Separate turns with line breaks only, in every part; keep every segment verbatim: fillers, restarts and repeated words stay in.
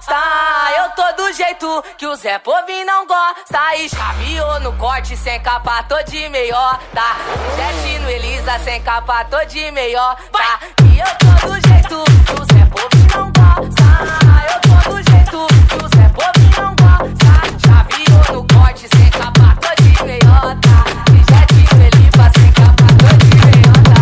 gosta. Eu tô do jeito que o Zé Povinho não gosta. E chaveou no corte sem capa, tô de meiota. Jet no Elisa sem capa, tô de meiota. E eu tô do jeito que o Zé Povinho não gosta. Eu tô do jeito que o Zé Povinho não gosta. Chaveou no corte sem capa, tô de meiota. E jet no Elisa sem capa, tô de meiota.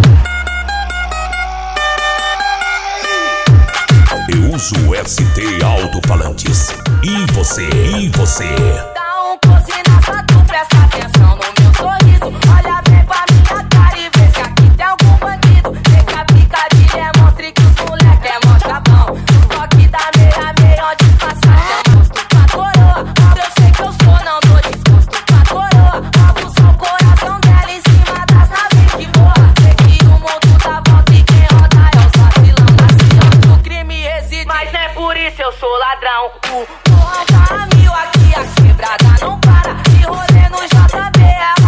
Eu uso o S T Alto-Falantes. E você, e você?
Dá um close nessa, tu presta atenção no meu sorriso. Olha bem pra minha cara e vê se aqui tem algum bandido. Sei que a picadilha é mostre que os moleque é mó chavão. No toque da meia meia onde passar é gosto pra coroa. Eu sei que eu sou, não dou desgosto pra coroa. Abusa o coração dela em cima das naves que voa. Sei que o mundo dá volta e quem roda é os vacilão da cidade. O crime reside, mas não é por isso eu sou ladrão. O porra tá a mil aqui, a quebrada não para. E rolê no J B é